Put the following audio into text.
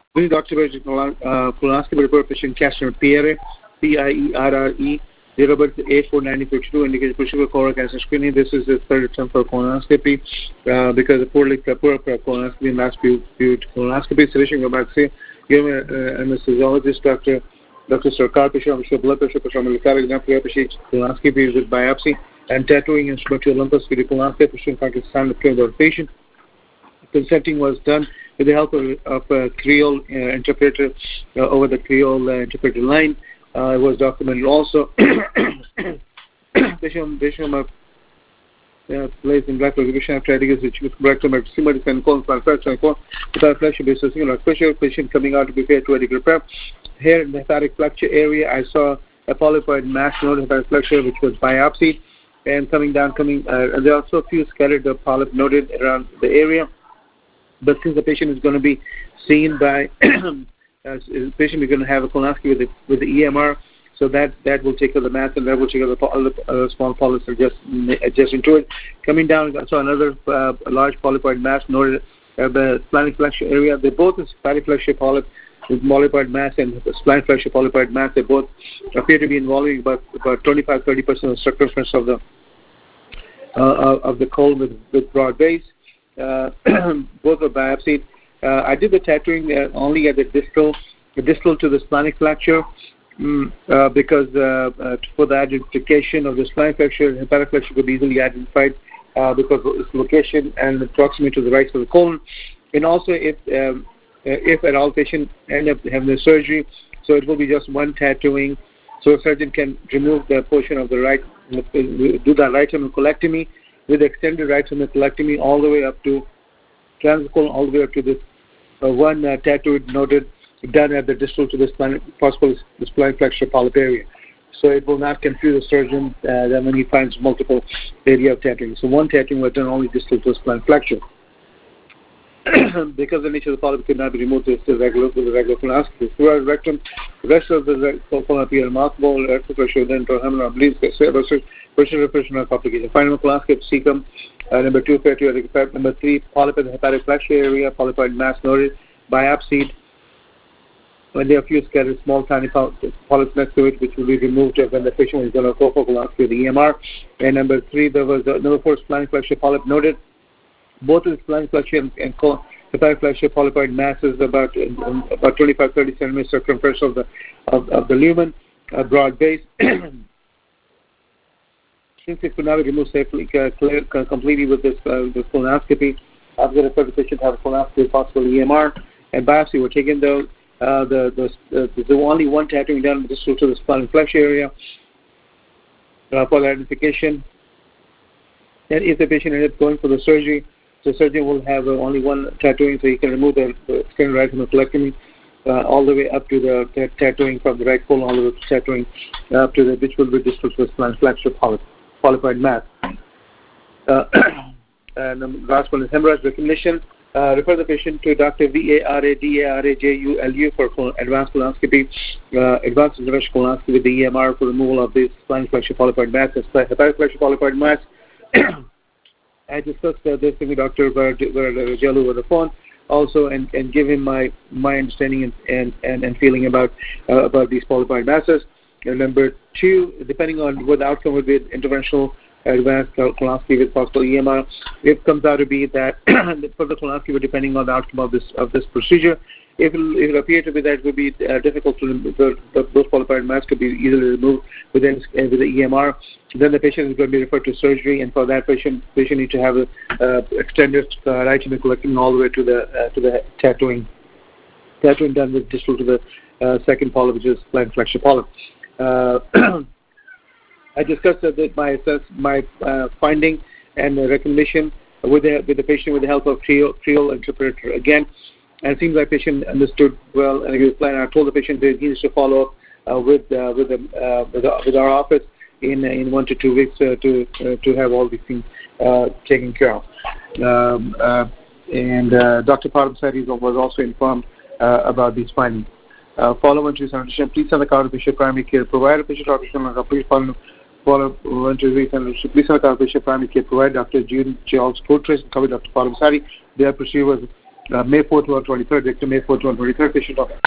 This is Dr. Virgin colonoscopy report patient Castner Pierre, Pierre, date of birth 8/4/1952, indicates procedure for colorectal cancer screening. This is the third attempt for colonoscopy because of poor colonoscopy and last few colonoscopy. Selection go back to see, give him an anesthesiologist, Dr. Sarkar, patient blood pressure, lymphatic exam, patient colonoscopy with biopsy and tattooing and structural lumpectomy colonoscopy, patient Pakistan the patient. Consenting was done with the help of a Creole interpreter over the Creole interpreter line. It was documented also. Patient placed in black position after adding which was rectum at similar and colon without flesh based on singular pressure. Patient coming out to be fair to a degree prep. Here in the hepatic flexure area, I saw a polypoid mass node hepatic flexure which was biopsied and coming down. And there are also a few scattered polyp noted around the area. But since the patient is going to be seen by the patient, we're going to have a colonoscopy with the EMR, so that will take care of the mass and that will take care of the small polyps adjusting to it. Coming down, I saw another large polypoid mass noted at the splenic flexure area. They both is splenic flexure polyp with polypoid mass and splenic flexure polypoid mass. They both appear to be involving about 25-30% of the circumference of the colon with broad base. Both were biopsied. I did the tattooing only at the distal to the splenic flexure because for the identification of the splenic flexure, hepatic flexure could be easily identified because of its location and the proximity to the right of the colon. And also, if at all patient end up having the surgery, so it will be just one tattooing, so a surgeon can remove the portion of the right, do the right hemicolectomy with extended right hemicolectomy all the way up to transcolon, all the way up to this one tattoo noted done at the distal to the splenic flexure polyp area. So it will not confuse the surgeon when he finds multiple area of tattooing. So one tattooing was done only distal to the splenic flexure. Because the nature of the polyp could not be removed with the regular colonoscopy. Throughout the rectum, the rest of the colon appear remarkable, rectal pressure, then intrahepatic bleeds, personal complication. Final colonoscopy cecum, number 2, pancreatic fat, number 3, polyp in the hepatic flexure area, polypoid mass noted, biopsied. When there are few scattered small tiny polyps next to it, which will be removed when the patient is going to go for colonoscopy with the EMR. And number 3, there was number 4, splenic flexure polyp noted. Both of the splenic flexure and hepatic flexure polypoid masses about 25-30 centimeters circumference of the lumen, broad base. Since it could not be removed safely, completely with this colonoscopy, I'm going to refer the patient to have a colonoscopy, possible EMR, and biopsy were taken. Though there's only one tattooing done with to the splenic flexure area for the identification. And if the patient ends up going for the surgery, the surgeon will have only one tattooing, so he can remove the extended right hemicolectomy all the way up to the tattooing from the right colon, all the way to tattooing up to the which will be distal to the splenic flexure polypoid mass. And the last one is hemorrhage recognition. Refer the patient to Dr. Varajulu for advanced colonoscopy, advanced interventional colonoscopy with the EMR for removal of the splenic flexure polypoid mass and hepatic flexure polypoid mass. I discussed this with Dr. Varajulu over the phone also and give him my understanding and feeling about these polypoid masses. And number 2, depending on what the outcome would be, interventional advanced colonoscopy with possible EMR, it comes out to be that for the colonoscopy, depending on the outcome of this procedure, if it appears to be that it would be difficult to those polypoid masses could be easily removed with the EMR, then the patient is going to be referred to surgery, and for that patient needs to have extended right hemicolectomy all the way to the tattooing done with distal to the second polyp, which is splenic flexure polyp. I discussed my finding and recommendation with the patient with the help of Creole interpreter again. And it seems like the patient understood well, and he was planning. I told the patient that he needs to follow up with our office in 1 to 2 weeks to have all these things taken care of. And Dr. Paramsari was also informed about these findings. Follow-on to sanitation. Please send the card to patient primary care provider. Patient officer, please follow-on to sanitation. Please send the card to patient primary care provider. Dr. June Charles Fortress and cover Dr. Paramsari. Their procedure was May 4th to 23rd, victim May 4th to 23rd, patient of